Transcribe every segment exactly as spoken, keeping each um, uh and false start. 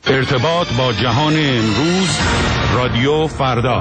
ارتباط با جهان امروز، رادیو فردا.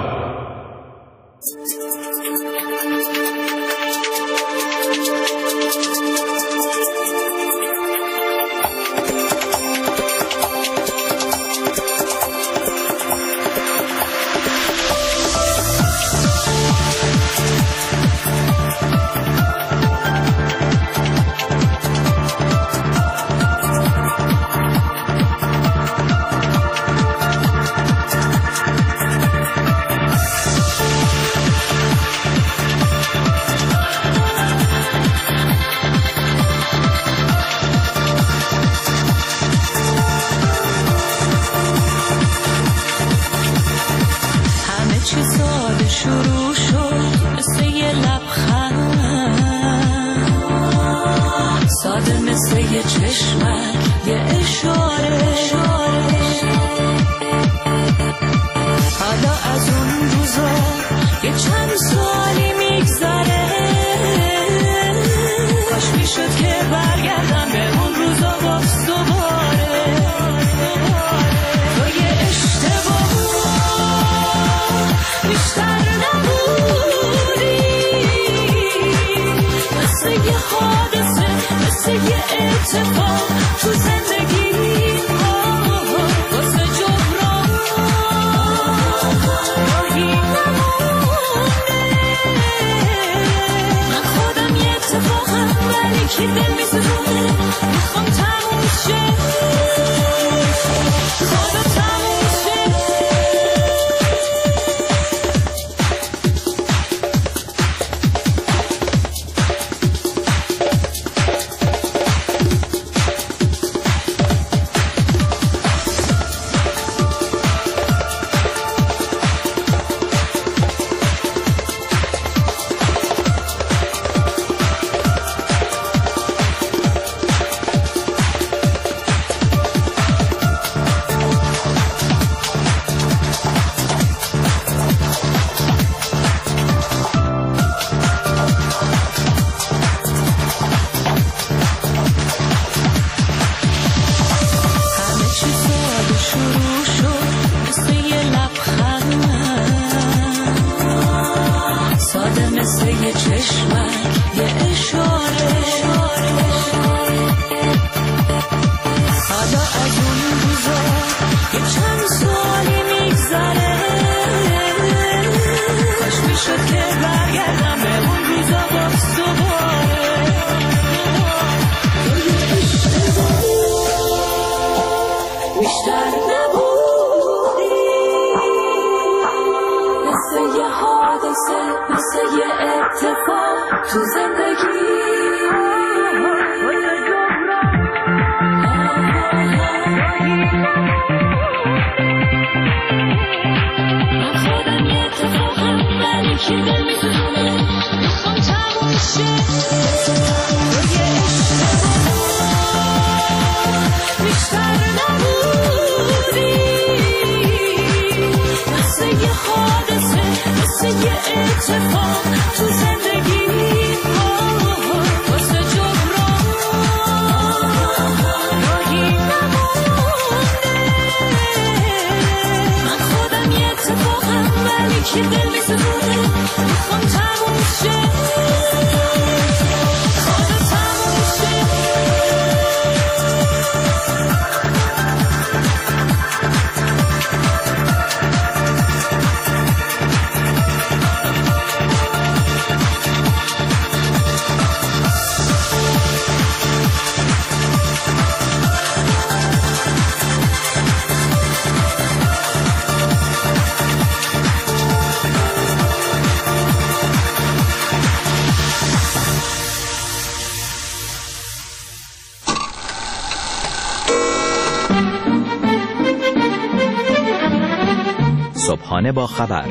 صبحانه با خبر،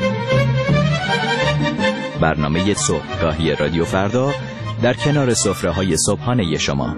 برنامه صبحگاهی رادیو فردا در کنار سفره‌های صبحانه شما.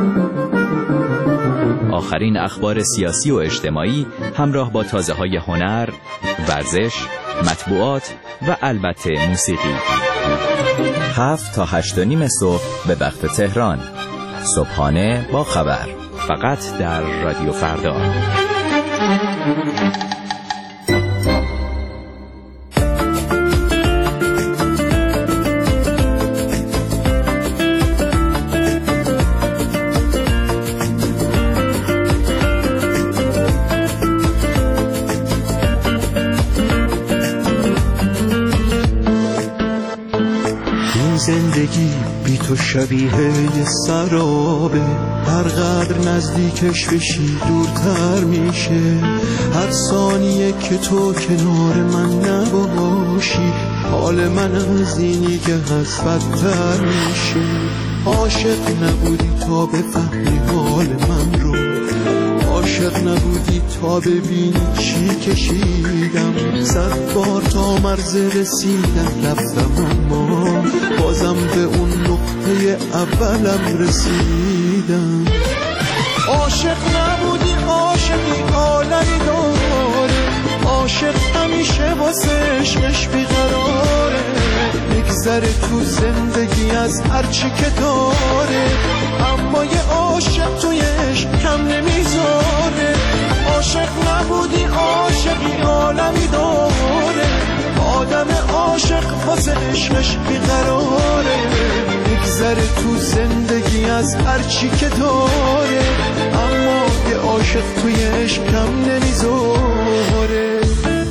آخرین اخبار سیاسی و اجتماعی همراه با تازه‌های هنر، ورزش، مطبوعات و البته موسیقی. هفت تا هشت و نیم صبح به وقت تهران. صبحانه با خبر، فقط در رادیو فردا. زندگی بی تو شبیه یه سرابه، هر قدر نزدیکش بشی دورتر میشه. هر ثانیه که تو کنار من نباشی حال من از اینی که هست بدتر میشه. عاشق نبودی تا بفهمی حال من رو، عاشق نبودی تا ببینی چی کشیدم. صد بار تا مرز رسیدم رفتم اما بازم به اون نقطه اولم رسیدم. عاشق نبودی عاشقی عالمی داره، عاشق همیشه واسه عشقش بیقراره. میگذره تو زندگی از هرچی که داره، اما یه عاشق توی عشق کم نمیذاره. عاشق نبودی عاشقی عالمی داره، آدم عاشق واسه عشقش بیقراره. میگذره تو زندگی از هرچی که داره، اما یه عاشق توی عشق کم نمیذاره.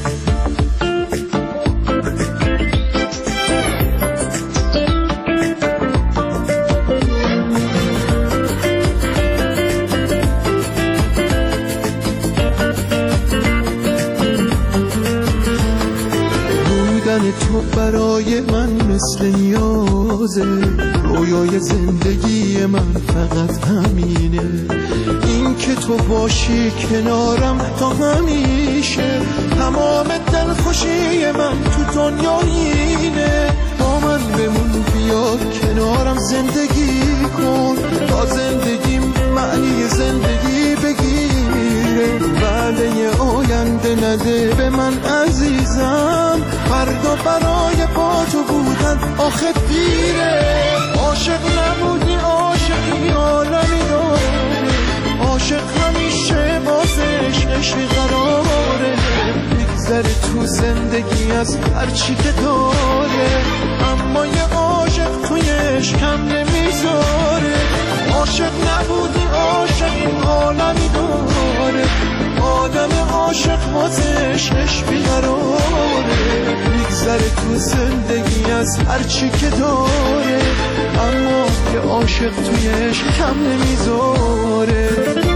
تو برای من مثل نیازه، رویای زندگی من فقط همینه. این که تو باشی کنارم تا همیشه، تمام دلخوشی من تو دنیا اینه. با من بمون بیا کنارم زندگی کن، تا زندگیم معنی زندگی بگیره. وعده آینده نده به من عزیزم، فردا برای با تو بودن آخه دیره. عاشق نبودی عاشقی عالمی داره، عاشق همیشه واسه عشقش بیقراره. میگذره تو زندگی از هرچی که داره، اما یه عاشق توی عشق کم نمیذاره. عاشق نبودی عاشقی عالمی داره، آدم عاشق واسه عشقش بیقراره. میگذره تو زندگی از هرچی که داره، اما یه عاشق توی عشق کم نمیذاره.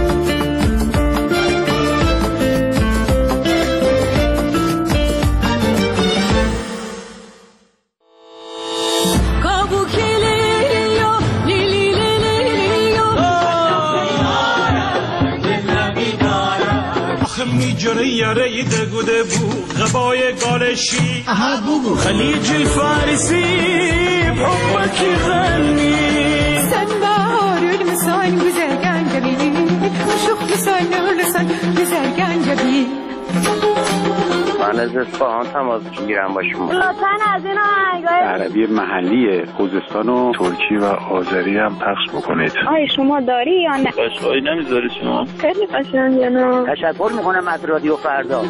میجره یاره دگوده بو غبای گالشی خلیج الفارسی بحبك غني سنبار المسان بزرگان جبی شوخ لسان لسان بزرگان جبی. من از اصفهان تماس میگیرم با شما. لطفاً از این آهنگای عربی محلی خوزستان و ترکی و آذری هم پخش بکنید. آیا شما داری یا نه؟ قشقایی نمیذاری شما؟ خیلی قشنگه نه؟ تشکر میکنم از رادیو فردا.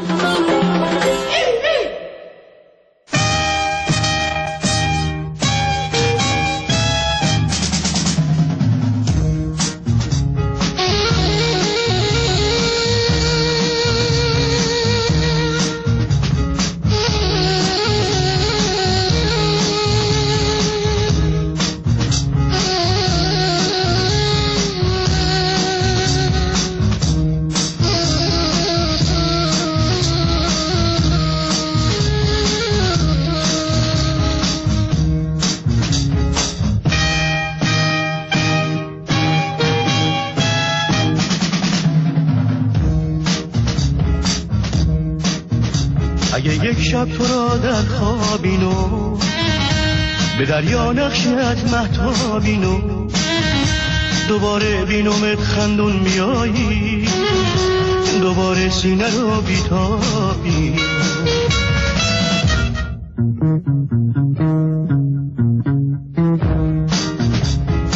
اگه یک شب تو را در خوابینو به دریا نقشت مهتابینو، دوباره بینومت خندون میایی، دوباره سینه رو بیتابی.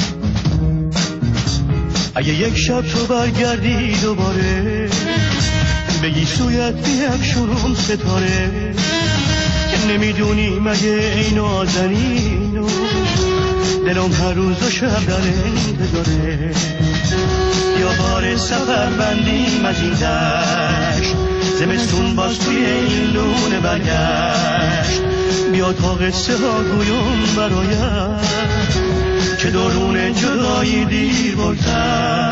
اگه یک شب تو برگردی دوباره گیسویت بیفشونم ستاره که نمیدونی مگه ای نازنینو دلم هر روز و شب در انتظاره یا بار سفر بندیم از این دشت زمستون باز توی این لونه برگشت بیا تا قصه ها گویم برایت که درون جدایی دیر بردن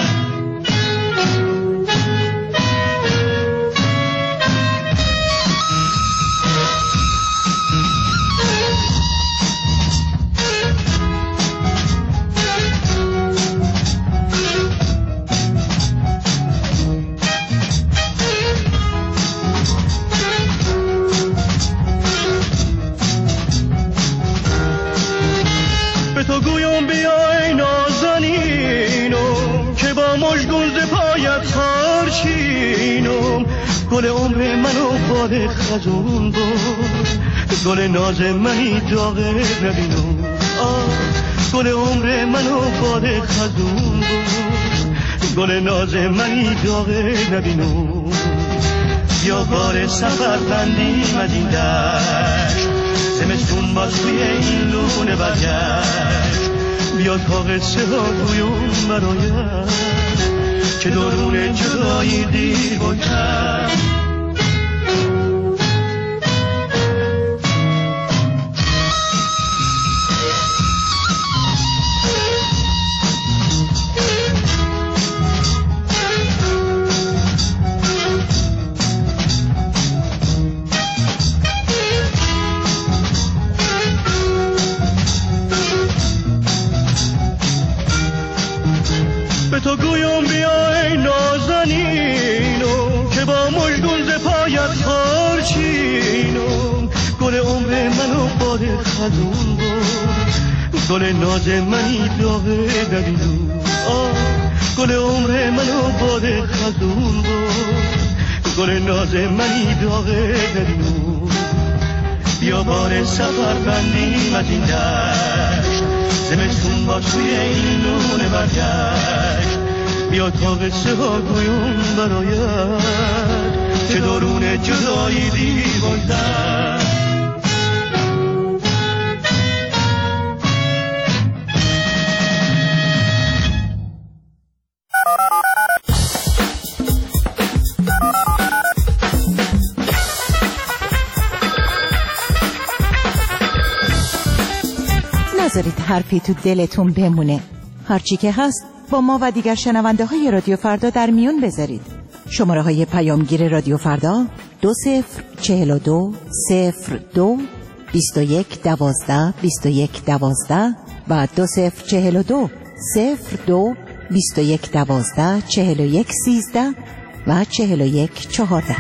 گل عمر منو باد خزون بود گل ناز منی داغه نبینم آه گل عمر منو باد خزون بود گل ناز منی داغه نبینم یا بار سفر بندیم از این دشت زمستون باز توی این لونه برگشت بیا تا قصه ها گویم برایت که درون جدایی دیر بودم به تو گویم بیا ای نازنینم که با مژگون ز پایت خارچینم گل عمر منو باد خزون بود گل ناز منی داغه نبینم آه گل عمر منو باد خزون بود گل ناز منی داغه نبینم بیا بار سفر بندیم از این دشت زمستون با توی این لونه برگشت بیا تا قصه ها گویم برایت که درون جدایی دیر بودم نذارید حرفی تو دلتون بمونه. هرچی که هست با ما و دیگر شنونده های رادیو فردا در میون بذارید. شماره های پیامگیر رادیو فردا دو صفر چهل و دو صفر دو بیست و یک دوازده بیست و یک دوازده و دو صفر چهل و دو صفر دو بیست و یک دوازده چهل و یک سیزده و چهل و یک چهارده.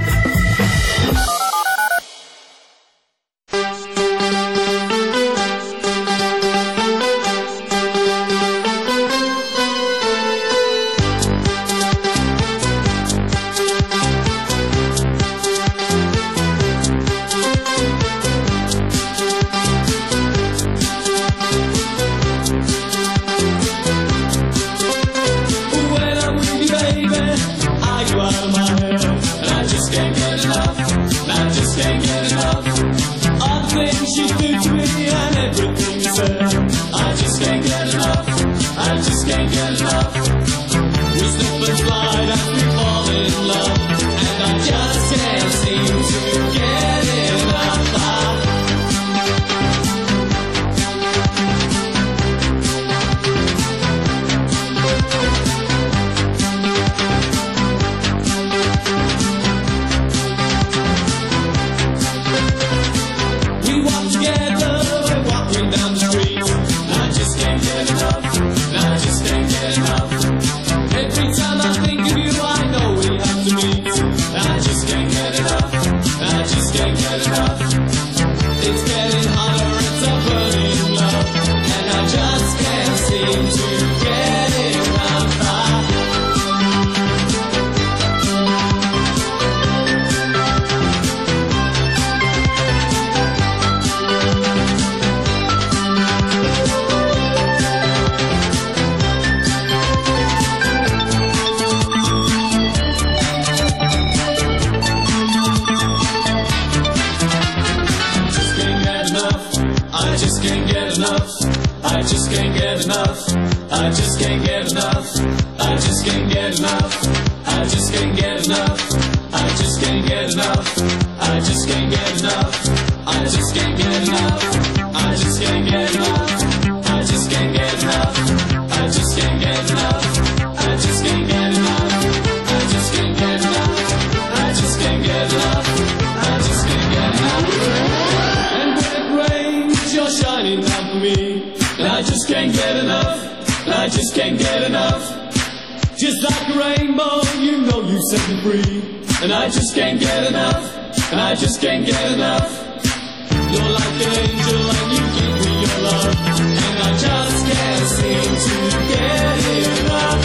enough. I just can't get enough. I just can't get enough. I just can't get enough. I just can't get enough. I just can't get enough. I just can't get enough. I just can't get enough. I just can't get enough. I just can't get enough. I just can't get enough. I just can't get enough. I just can't get enough. And when it rains, you're shining down for me. And I just can't get enough. And I just can't get enough. Just like a rainbow, you know you set me free. And I just can't get enough. And I just can't get enough. You're like an angel and you give me your love. And I just can't seem to get enough.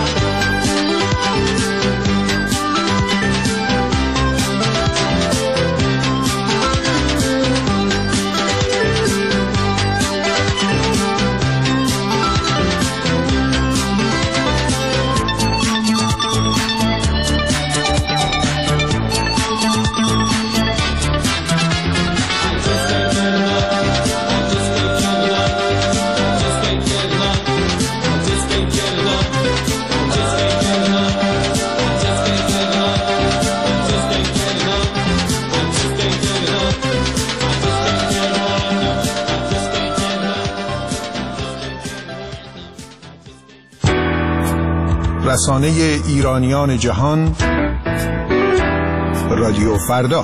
رسانه ایرانیان جهان رادیو فردا.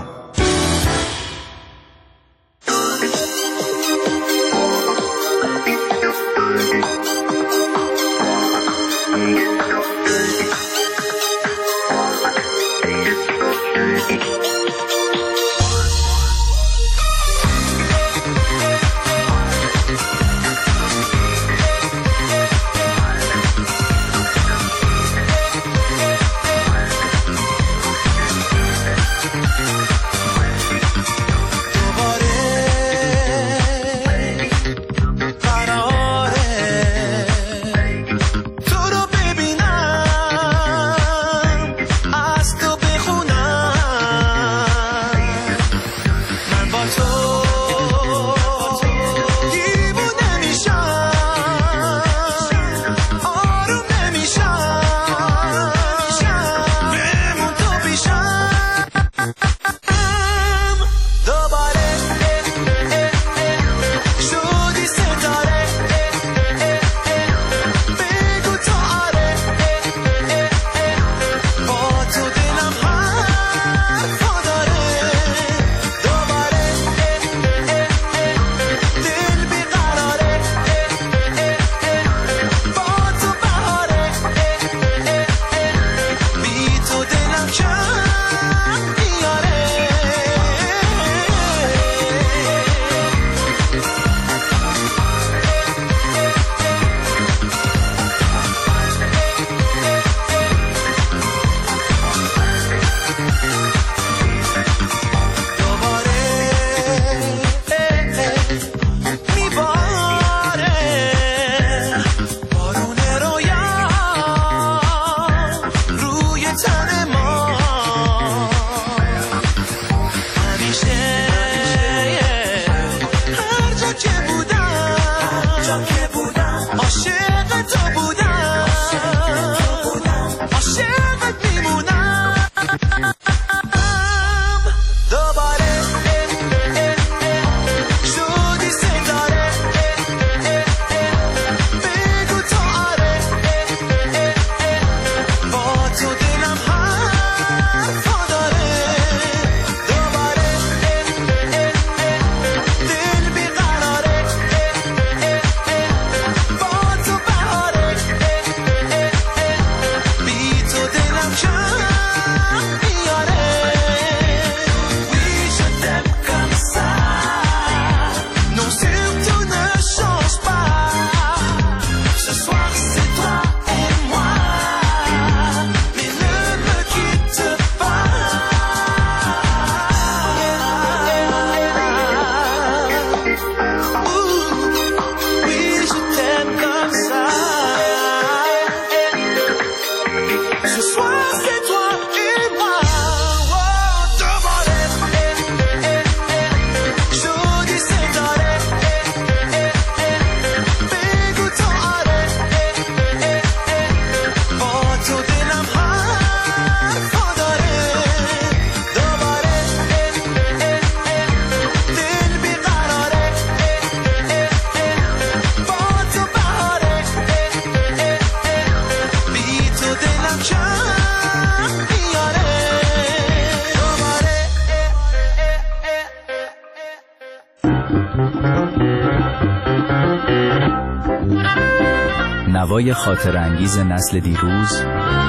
نوای خاطر انگیز نسل دیروز،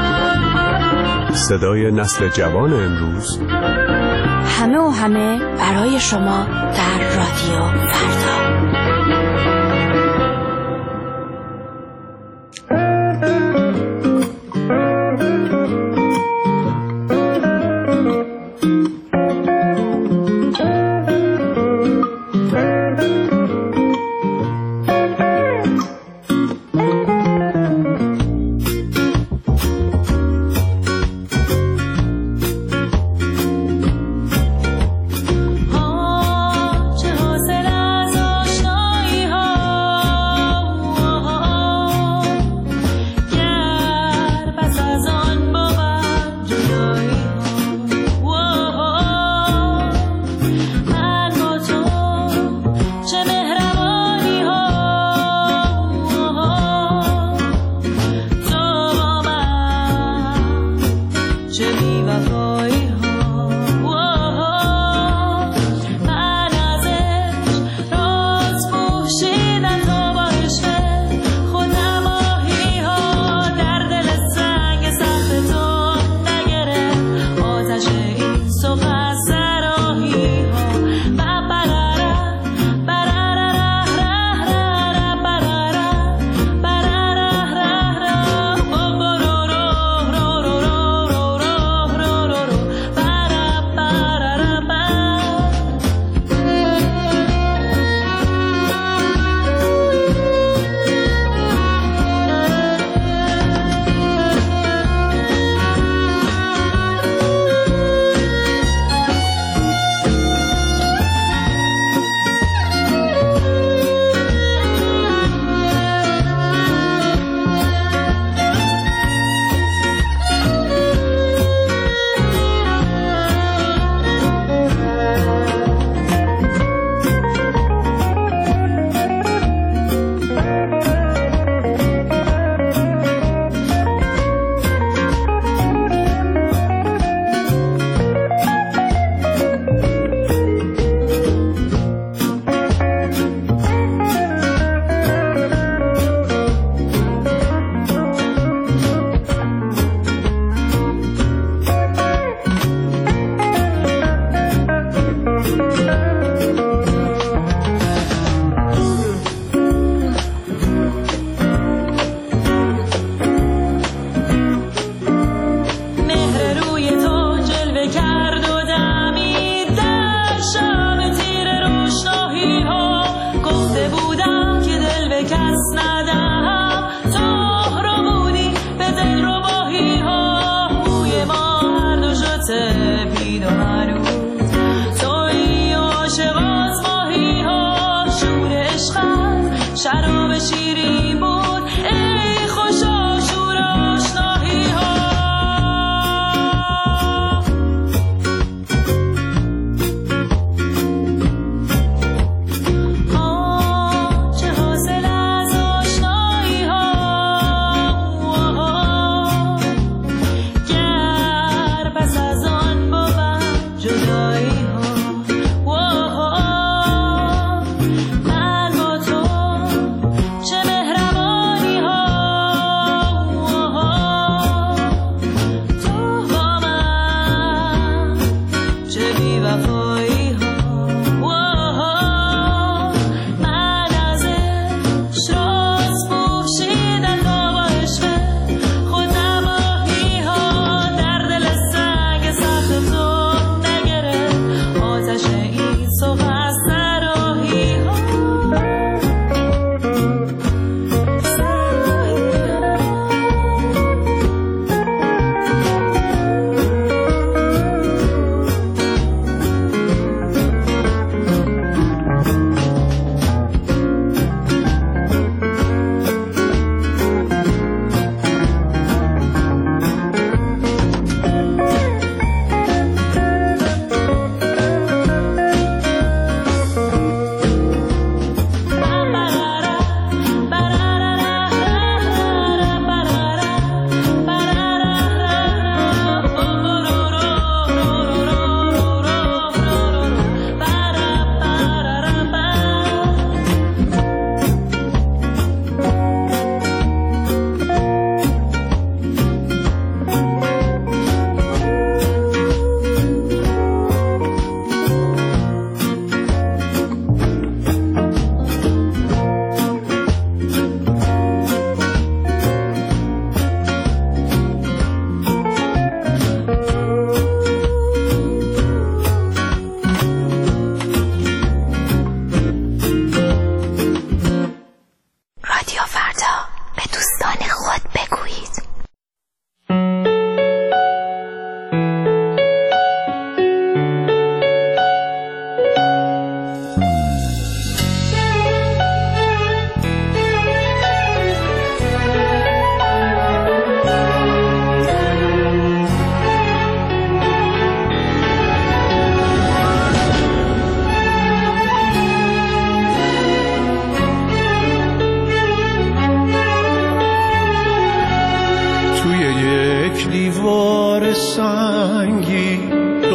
صدای نسل جوان امروز، همه و همه برای شما در رادیو فردا. چه حاصل از آشنا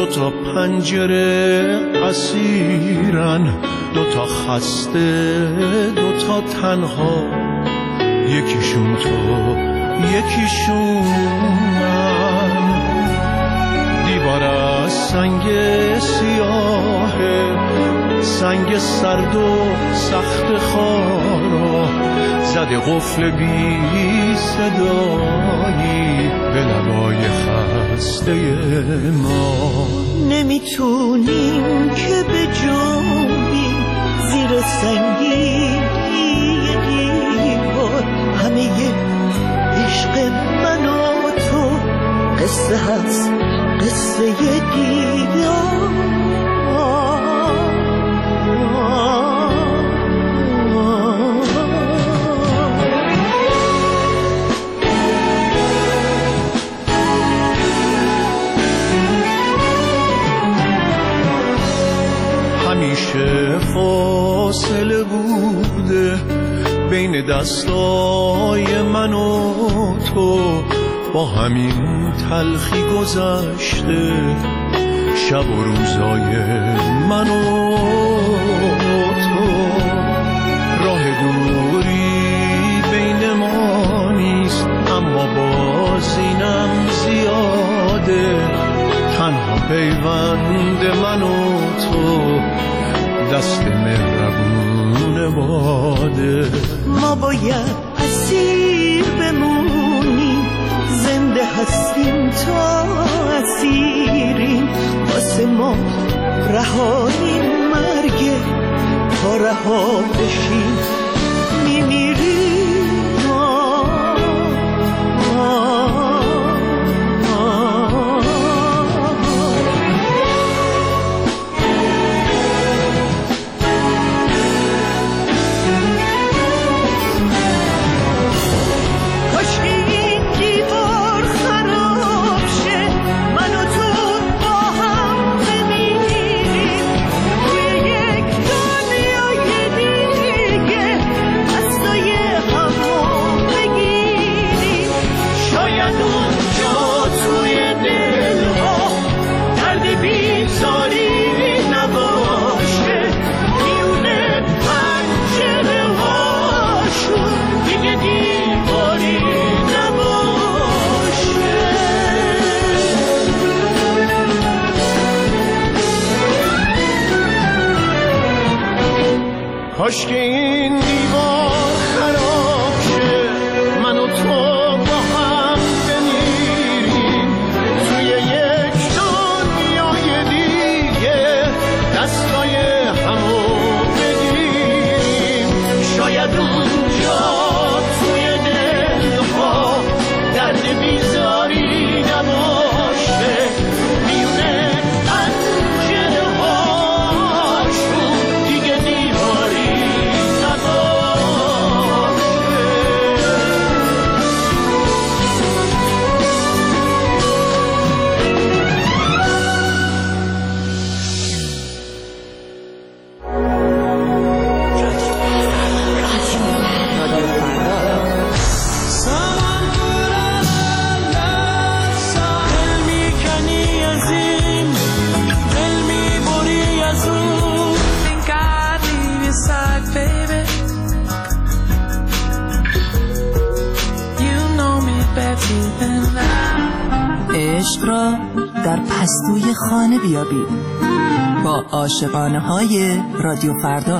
دو تا پنجره اسیرن، دو تا خسته دو تا تنها، یکیشون تو یکیشون من. دیوار از سنگ سیاه، سنگ سرد و سخت خارا، زده قفل بی صدایی به لبای خسته ما. نمیتونیم که به جنبیم زیر سنگین دیوار، همه عشق من و تو قصه هست، قصه دیدار. همیشه فاصله بوده بین دستای من و تو، با همین تلخی گذشته شب و روزای من و تو. راه دوری بین ما نیست، اما باز اینم زیاده، تنها پیوند من و تو دست مهربون باده. ما باید اسیر بمونیم، زنده هستیم تا اسیریم، واسه ما رهایی مرگه، تا رها بشیم میمیریم. کاش که این دیوار خراب شه، من و تو با هم بمیریم توی یک دنیای دیگه، دستای همو بگیریم. شاید اونجا توی دلها درد بیزاری نباشه، میونه پنجره هاشون دیگه دیواری عشق را در پستوی خانه بیابید با عاشقانه های رادیو فردا.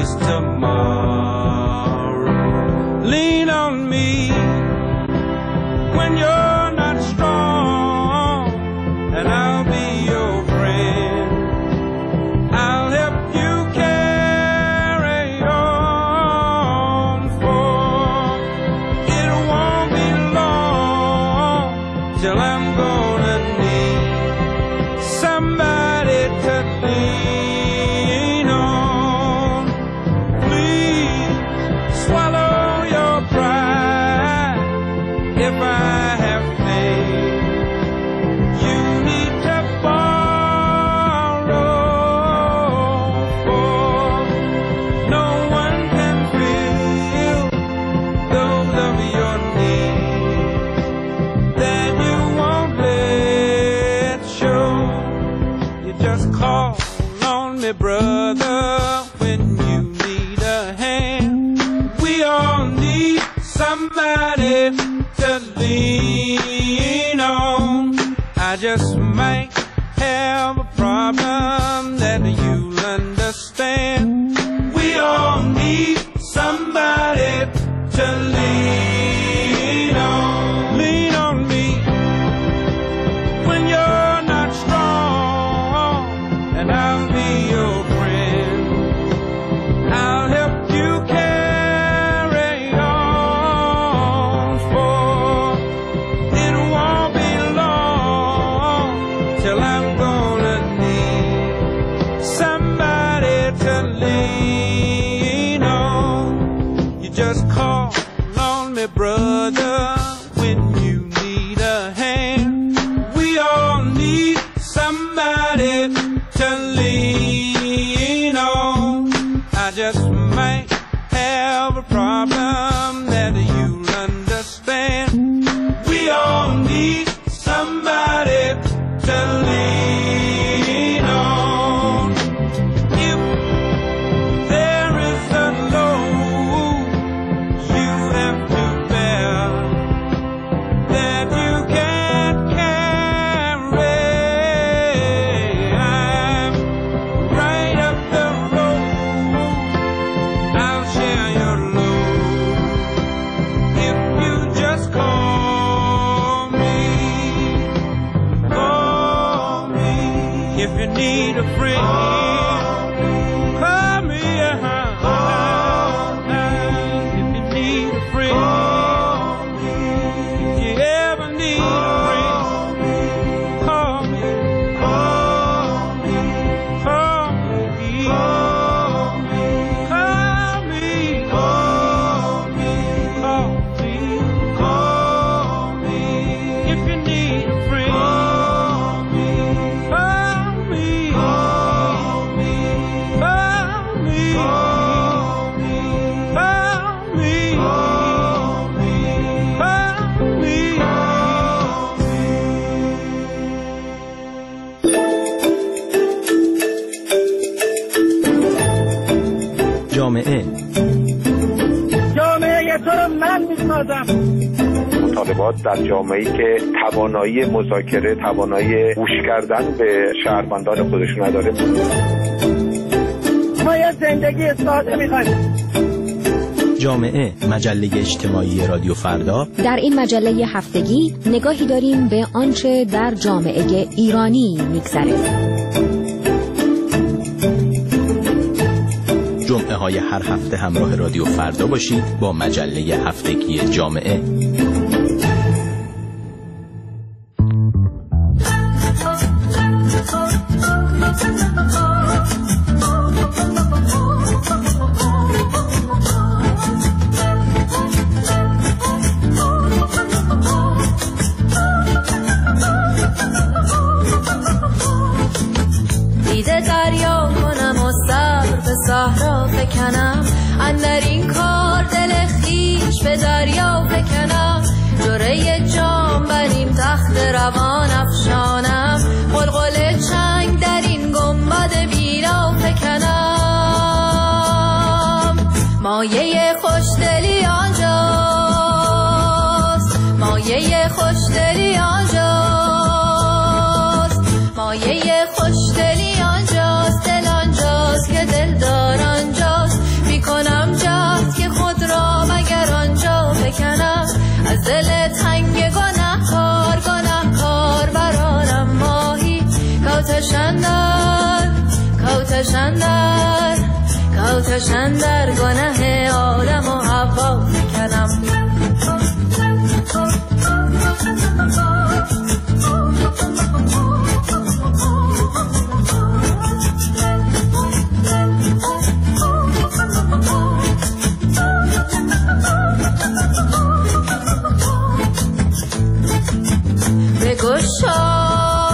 always tomorrow. Lean on me when you're not strong, and I'll be your friend. I'll help you carry on, for it won't be long till I'm gonna need somebody to lean on. Please swallow your pride if I have faith. You need to borrow, for no one can fill those of your needs that you won't let show. You just call on me, brother, when you need a hand. We all need somebody to lean on. I just might have a problem that you'll understand. We all need somebody to lean on. Lean on me when you're not strong, and I'll be your friend. I'll help you carry on, for it won't be long till I'm gonna need somebody to lean on. You just call on me, brother, when you need a hand. We all need somebody to lean on. I just might have a problem that you'll understand. We all need somebody to lean on. If there is a load you have to bear that you can't carry, I'm right up the road. I'll share your load if you just call me. Call me if you need a friend. Call me, uh-huh. If you need a friend. If you ever need a friend, call me. Call me. Call me. Call me. Call me. Call me. Call me. If you need a friend, call me. Call me. Call me. Call me. Call me. Call me. Call me. جامعه جامعه تو رو من میسازم. مطالبات در جامعه‌ای که توانایی مذاکره، توانایی گوش کردن به شهروندان خودش نداره. ما یه زندگی ساده می‌خوایم. جامعه، مجله اجتماعی رادیو فردا. در این مجله هفتگی نگاهی داریم به آنچه در جامعه ایرانی می‌گذره. جمعه های هر هفته همراه رادیو فردا باشید با مجله هفتگی جامعه. دیده دریا کنم و سر به صحرا فکنم، اندر این کار دل خیش به دریا فکنم. جوره جام بر این تخت روان افشانم، قلقل چنگ در این گنبد بیرا فکنم. مایه خوشدلی آنجاست، مایه خوشدلی آنجاست، مایه خوشدلی آنجاست، دل آنجاست که دل دار آنجاست. کوتشندر کوتشندر کوتشندر گناه آدم و حوا فکنم بگشا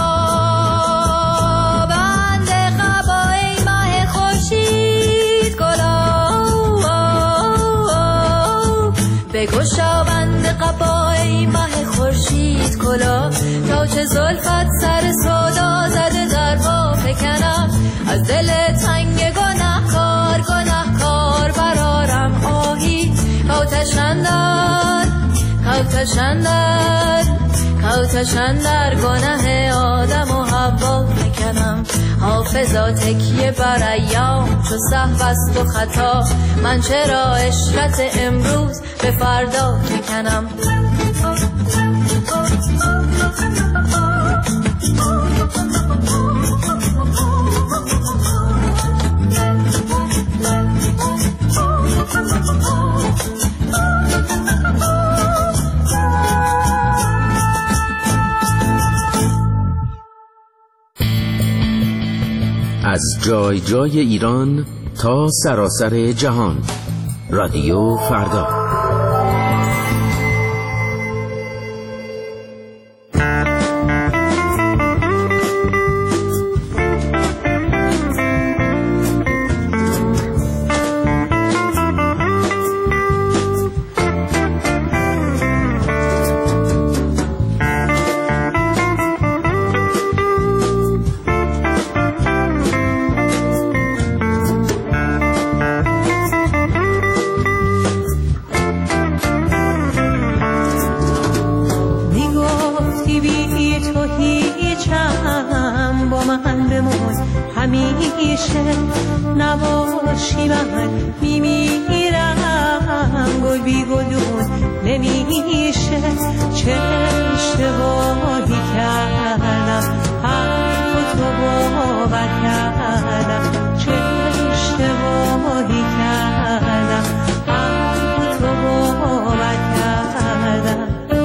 بگشا بند قبای ماه خورشید کلا تا چه زلفت سر سودا زده در پا فکنم از دل تنگ گناهکار گناهکار برارم آهی کوتشندر کوتشندر کوتشندر گناه آدم و حوا فکنم حافظا تکیه بر ایام چو سهو است و خطا من چرا عشرت امروز به فردا فکنم از جای جای ایران تا سراسر جهان رادیو فردا. نباشی من میمیرم گل بی گلون نمیشه چه اشتباهی کردم حرف تو باور کردم چه اشتباهی کردم حرف تو باور کردم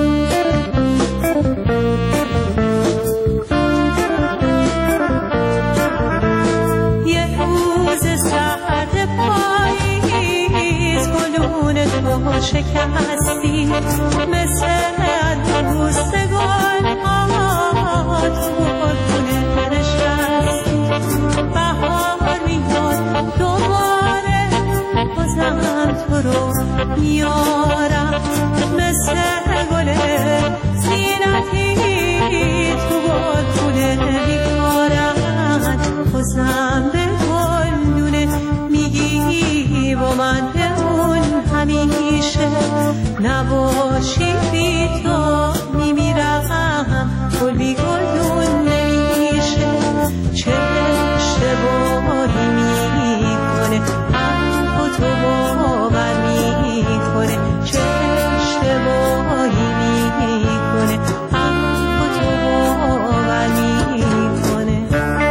تو شکستی مثل روزگار ها تو گلخونه نشستی بهار میاد دوباره بازم تو رو میارم مثل گل زینتی تو گلخونه میکارم بازم به گلدونه میگی با من همیشه نباشی بی تو میمیرم گل بی گلدون نمیشه چه اشتباهی میکنه حرف تو باور میکنه چه اشتباهی میکنه حرف تو باور میکنه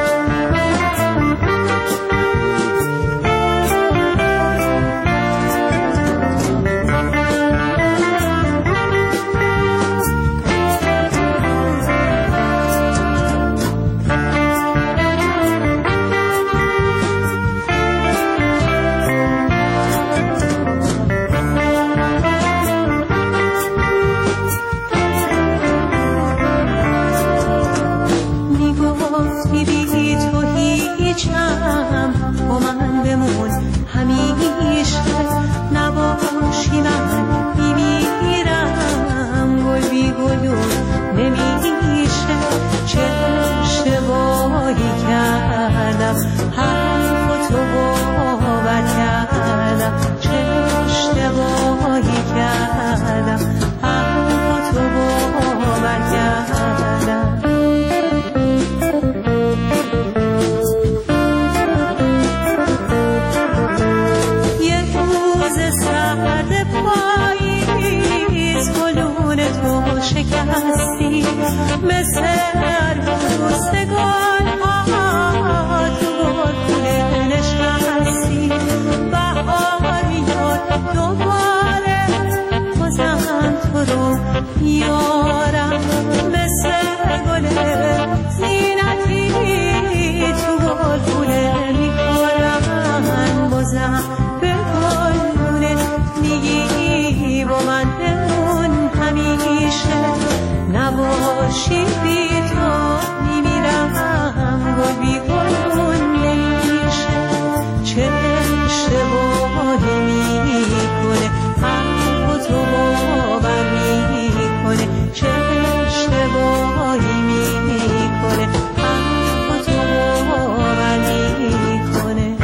با من بمون همیشه نباشی من میمیرم گل بی گلون نمیشه چه اشتباهی کردم حرف تو باور کردم چه اشتباهی کردم حرف تو باور کردم شکستی مثل روزگار ها یارم مثل گل زینتی تو گلگونه میکنم بازم به گلگونه میگی با من بمون همیشه نباشی بی تو میمیرم گل بی گلگون نمیشه چه اشتباهی میکنه حرف تو باور میکنه چه اشتباهی میکنه حرف تو باور میکنه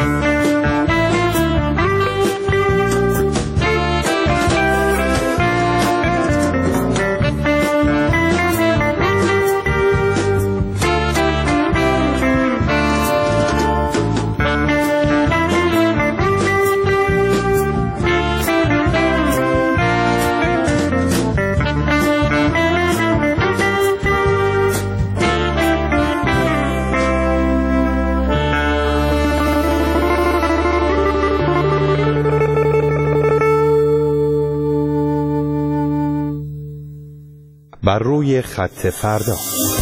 بر روی خط فردا.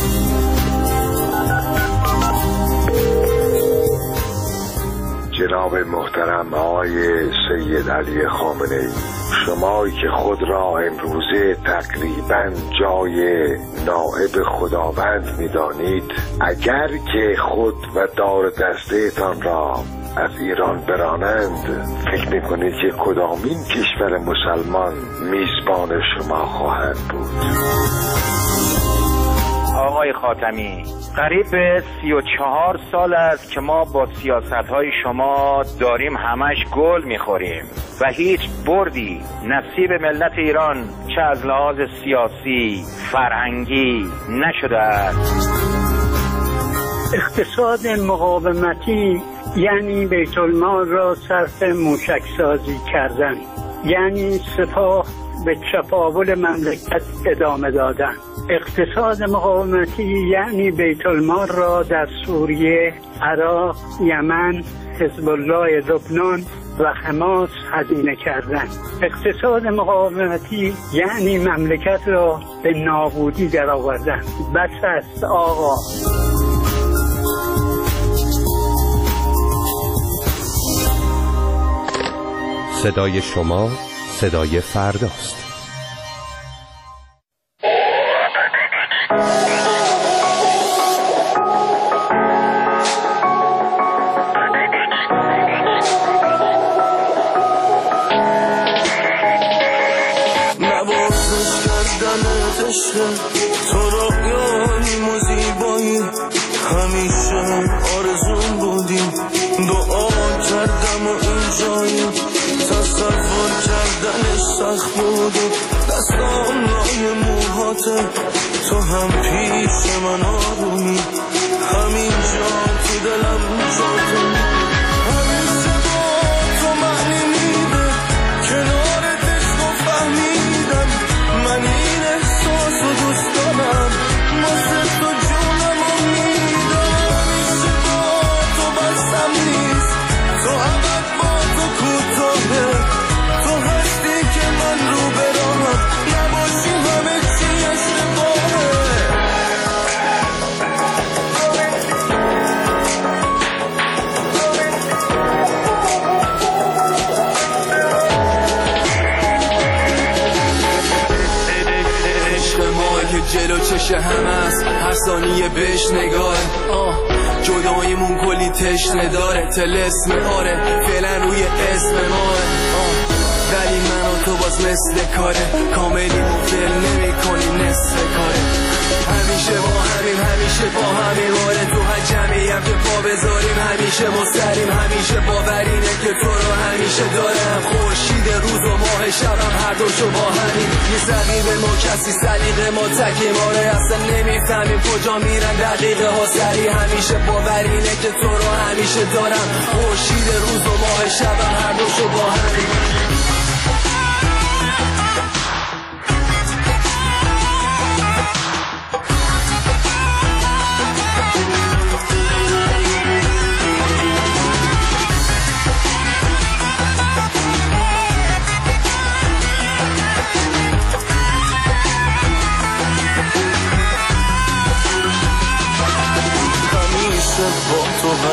جناب محترم آقای سید علی خامنه‌ای، شمایی که خود را امروزه تقریبا جای نائب خداوند می‌دانید، اگر که خود و دار دسته‌تان را از ایران برانند، فکر می‌کنید که کدامین کشور مسلمان میزبان شما خواهد بود؟ آقای خاتمی، قریب به سی و چهار سال است که ما با سیاست‌های شما داریم همش گل می‌خوریم و هیچ بردی نصیب ملت ایران چه از لحاظ سیاسی، فرهنگی نشده است. اقتصاد مقاومتی یعنی بیت المال را صرف موشک سازی کردن، یعنی سپاه به چپاول مملکت ادامه دادن. اقتصاد مقاومتی یعنی بیت المال را در سوریه، عراق، یمن، حزب الله لبنان و حماس هزینه کردن. اقتصاد مقاومتی یعنی مملکت را به نابودی درآوردن. بس است آقا. صدای شما صدای فرداست. نوازش کردن عشق تو رویاییم و زیبایی، همیشه آرزون بودیم، دعا کردم و اینجاییم، تصور کردنش سخت بود و دستام لای موهاته، تو هم پیش من آرومی، همینجا تو دلم جاته، همیشه با تو معنی میده، کنارت عشق و فهمیدم، من این احساس و دوست دارم، واسه تو جونم و میدم، همیشه با تو بستم نیست، تو ابد با تو کوتاهه، تو هستی که من رو به راهم، نباشی همه چی اشتباهه. عشق ما که جلو چش هم است، هر ثانیه بهش نگاه، آه جداییمون کلی تشنه داره، تلسم آره فعلا روی اسم ماه، ولی من و تو باز مثل کاره، کاملی مفل نمی کنیم نصف کاره، همیشه با همین همیشه با همین آره، تو هر جمعی هم که پا بذاریم همیشه مستریم، همیشه باورینه که تو رو همیشه دارم، خورشید روز و ماه شبم هر دوشو با همین، یه رقیب ما کسی سلیقه ما تکیم آره، اصلا نمیفهمیم کجا میرن دقیقه ها سری، همیشه باورینه که تو رو همیشه دارم، خورشید روز و ماه شبم هر دوشو با همین.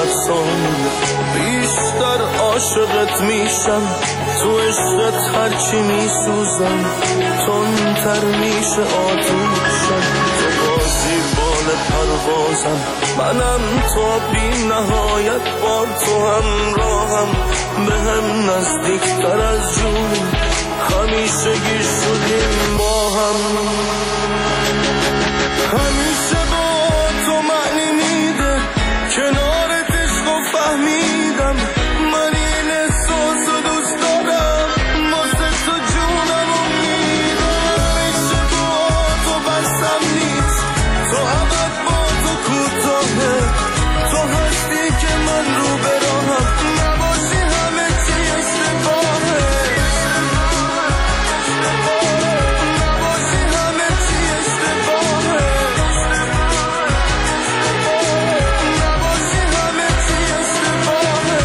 افسانه، بیشتر عاشقت میشم، تو عشقت هرچی میسوزم، تندتر میشه آتوشم، تو بازی بال پروازم، منم تا بی نهایت با تو همراهم، به هم نزدیکتر از جون همیشه گی شدیم با هم، همیشه با تو معنی میده کنارت عشق و فهمیدم، من این احساس و دوست دارم، واسه تو جونم و میدم، همیشه با تو بسم نیست، تو ابد با تو کوتاهه، تو هستی که من رو براهم، نباشی همه چی اشتباهه، نباشی همه چی اشتباهه، نباشی همه چی اشتباهه.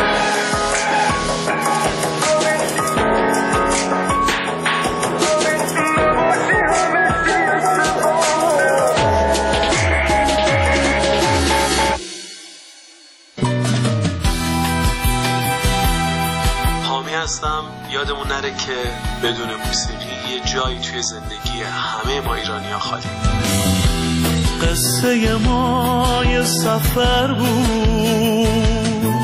حامی هستم. یادمون نره که بدون موسیقی یه جایی توی زندگی همه ما ایرانی‌ها خالی. قصه ما یه سفر بود،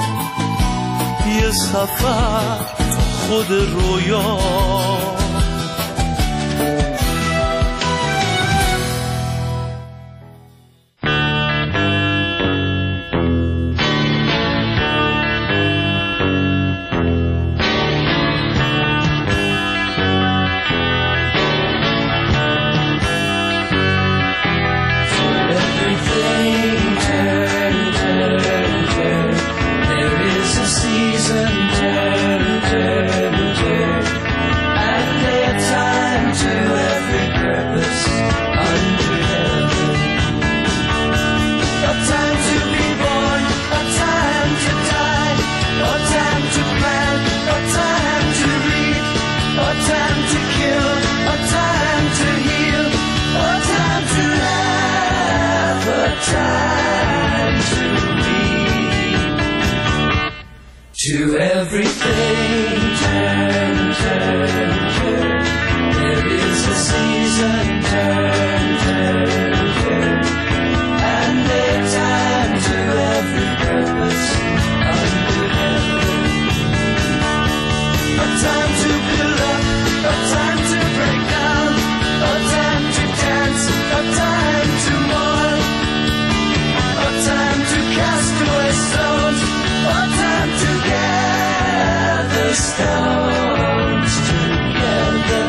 یه سفر خود رویا، To everything, turn, turn, turn. There is a season, turn, turn, turn. And there's time to every purpose under heaven. A time to build up, a time to break down, a time to dance, a time to mourn, a time to cast away stones, a time to gather stones together.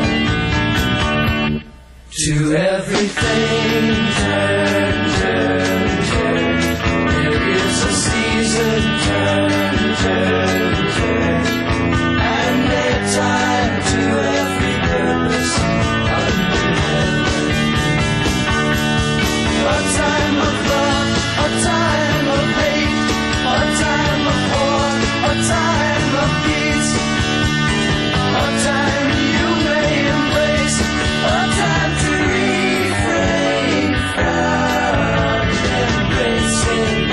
To everything, turn, turn, turn. There is a season, turn, turn, turn. And there's time to every purpose under heaven. A time of love, a time of hate, a time of war, a time of peace, a time you may embrace, a time to refrain from embracing.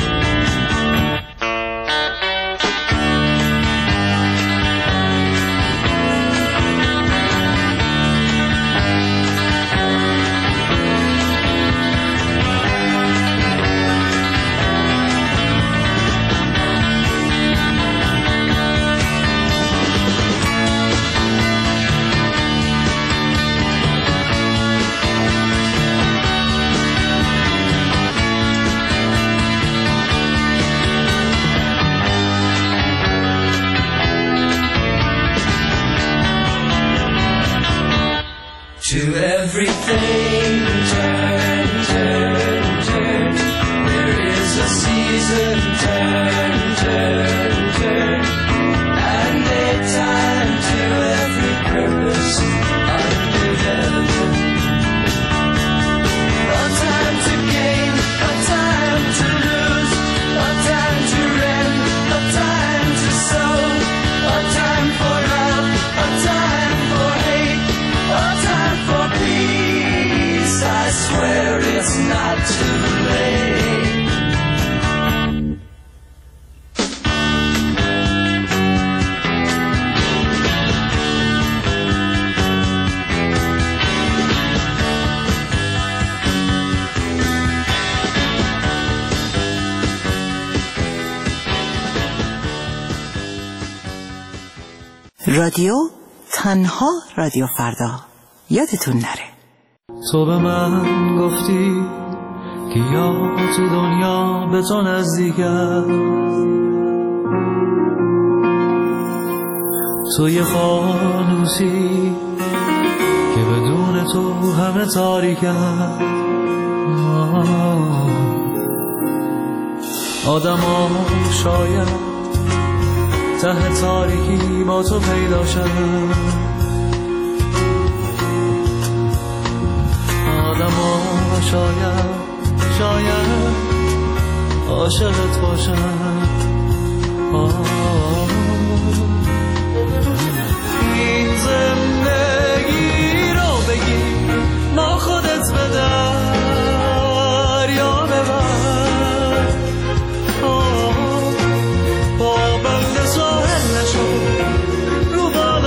To everything, turn, turn, turn. There is a season, turn, turn, turn. And there's time to every purpose under heaven. A time to gain, a time to lose, a time to rend, a time to sow, a time for love, a time for hate, a time for peace. رادیو تنها رادیو فردا، یادتون نره. تو به من گفتی که یا تو دنیا به تو نزدیکم، تو یه فانوسی که بدون تو همه تاریکم. آدم ها شاید ته تاریکی با تو پیدا شد، آدم ها شاید شاید عاشقت باشن. این زندگی رو بگی ما خودت به دریا ببر، با بند ساحل نشو رو بال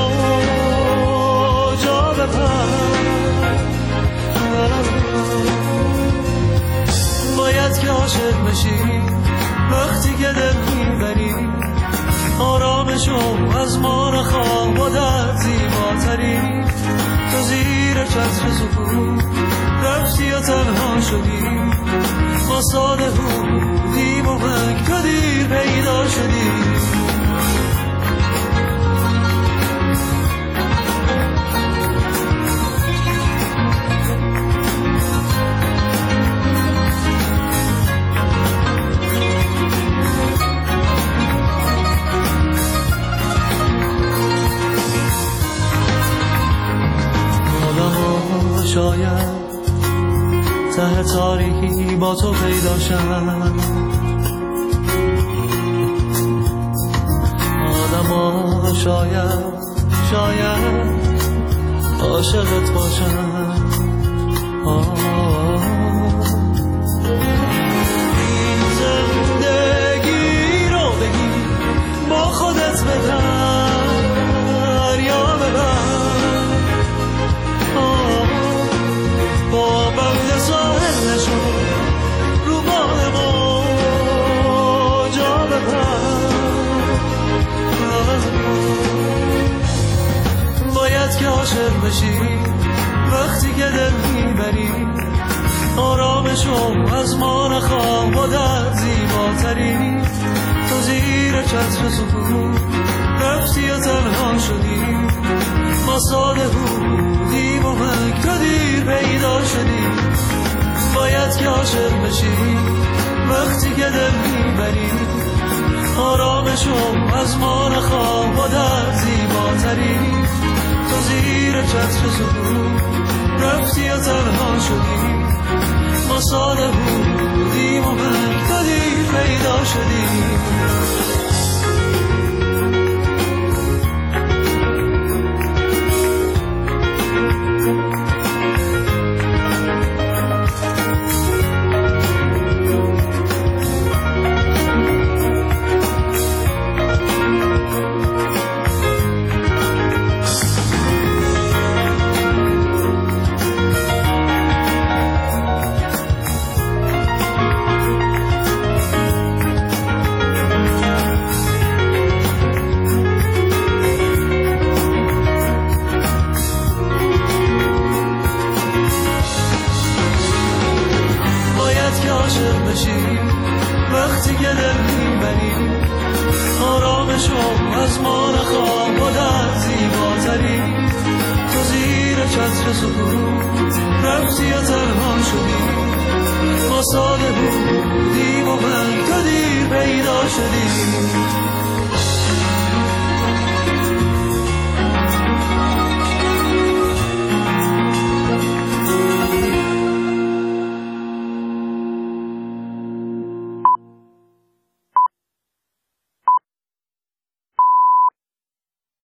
موجا بپر. باید که عاشق بشی وقتی که دل میبری، آرامشو از ما نخواه و در زیباتری. تو زیر چتر سکوت رفتی و تنها شدی، ما ساده بودیم و من که دیر پیدا شدی. شاید ته تاریکی با تو پیدا شد، آدم ها شاید شاید عاشقت باشن. این زندگی رو بگی با خودت به دریا ببر، با بند ساحل نشو رو بال موجا بپر. باید که عاشق بشی وقتی که دل میبری، آرامشو از ما نخواه و در زیباتری. تو زیر چتر سکوت رفتی و تنها شدی، ما ساده بودیم و من که دیر پیدا شدی. باید که عاشق بشی وقتی که دل میبری، آرامشو از ما نخواه و در زیباتری. تو زیر چتر سکوت رفتی و تنها شدی، ما ساده بودیم و من که دیر پیدا شدی. وقتی که دل میبری، آرامشو از ما نخواه و در زیباتری. تو زیر چتر سکوت رفتی و تنها شدی، ما ساده بودیم و من که دیر پیدا شدی.